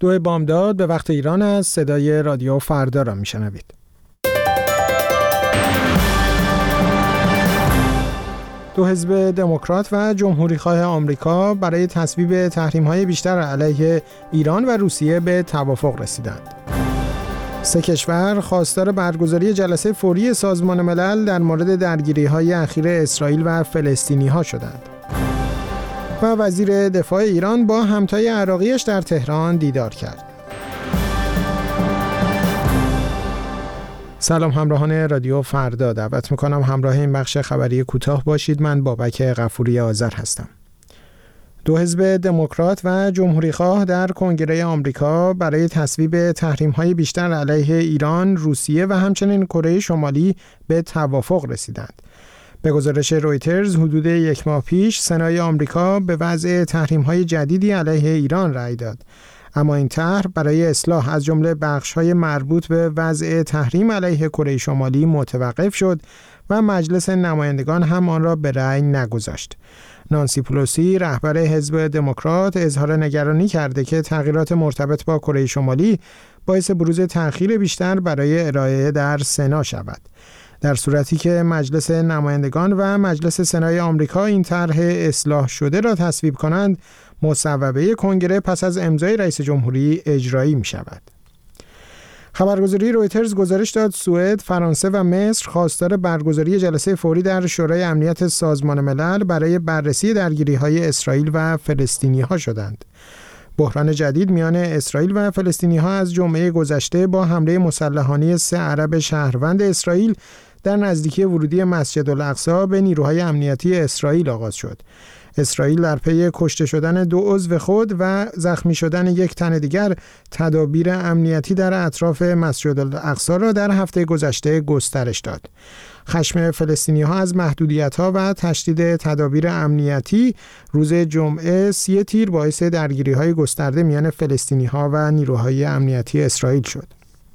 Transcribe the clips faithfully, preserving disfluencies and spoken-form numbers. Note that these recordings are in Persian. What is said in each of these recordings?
دو بامداد به وقت ایران است. صدای رادیو فردا را میشنوید. دو حزب دموکرات و جمهوری‌خواه آمریکا برای تصویب تحریم‌های بیشتر علیه ایران و روسیه به توافق رسیدند. سه کشور خواستار برگزاری جلسه فوری سازمان ملل در مورد درگیری‌های اخیر اسرائیل و فلسطینی‌ها شدند. و وزیر دفاع ایران با همتای عراقیش در تهران دیدار کرد. سلام همراهان رادیو فردا، دعوت میکنم همراه این بخش خبری کوتاه باشید. من بابک غفوری آذر هستم. دو حزب دموکرات و جمهوری‌خواه در کنگره آمریکا برای تصویب تحریم‌های بیشتر علیه ایران، روسیه و همچنین کره شمالی به توافق رسیدند. به گزارش رویترز حدود یک ماه پیش سنای آمریکا به وضع تحریم‌های جدیدی علیه ایران رأی داد. اما این طرح برای اصلاح از جمله بخش‌های مربوط به وضع تحریم علیه کره شمالی متوقف شد و مجلس نمایندگان هم آن را به رأی نگذاشت. نانسی پلوسی رهبر حزب دموکرات اظهار نگرانی کرده که تغییرات مرتبط با کره شمالی باعث بروز تأخیر بیشتر برای ارائه در سنا شود. در صورتی که مجلس نمایندگان و مجلس سنای آمریکا این طرح اصلاح شده را تصویب کنند، مصوبه کنگره پس از امضای رئیس جمهوری اجرایی می شود. خبرگزاری رویترز گزارش داد سوئد، فرانسه و مصر خواستار برگزاری جلسه فوری در شورای امنیت سازمان ملل برای بررسی درگیری‌های اسرائیل و فلسطینی‌ها شدند. بحران جدید میان اسرائیل و فلسطینی‌ها از جمعه گذشته با حمله مسلحانه سه عرب شهروند اسرائیل در نزدیکی ورودی مسجد الاقصی به نیروهای امنیتی اسرائیل آغاز شد. اسرائیل در پی کشته شدن دو عضو خود و زخمی شدن یک تن دیگر تدابیر امنیتی در اطراف مسجد الاقصی را در هفته گذشته گسترش داد. خشم فلسطینی‌ها از محدودیت‌ها و تشدید تدابیر امنیتی روز جمعه سی تیر باعث درگیری‌های گسترده میان فلسطینی‌ها و نیروهای امنیتی اسرائیل شد.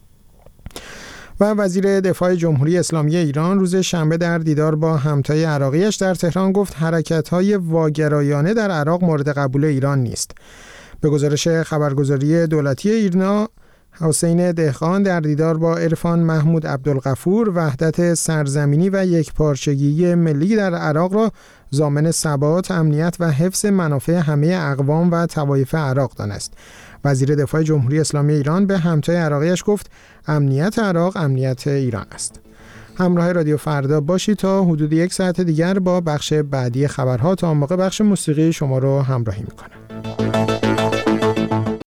و وزیر دفاع جمهوری اسلامی ایران روز شنبه در دیدار با همتای عراقیش در تهران گفت حرکت‌های واگرایانه در عراق مورد قبول ایران نیست. به گزارش خبرگزاری دولتی ایرنا، حسین دهقان در دیدار با عرفان محمود عبدالغفور وحدت سرزمینی و یکپارچگی ملی در عراق را ضامن ثبات، امنیت و حفظ منافع همه اقوام و طوایف عراق دانست. وزیر دفاع جمهوری اسلامی ایران به همتای عراقیش گفت امنیت عراق امنیت ایران است. همراه رادیو فردا باشید تا حدود یک ساعت دیگر با بخش بعدی خبرها. تا آن موقع بخش موسیقی شما رو همراهی میکنم.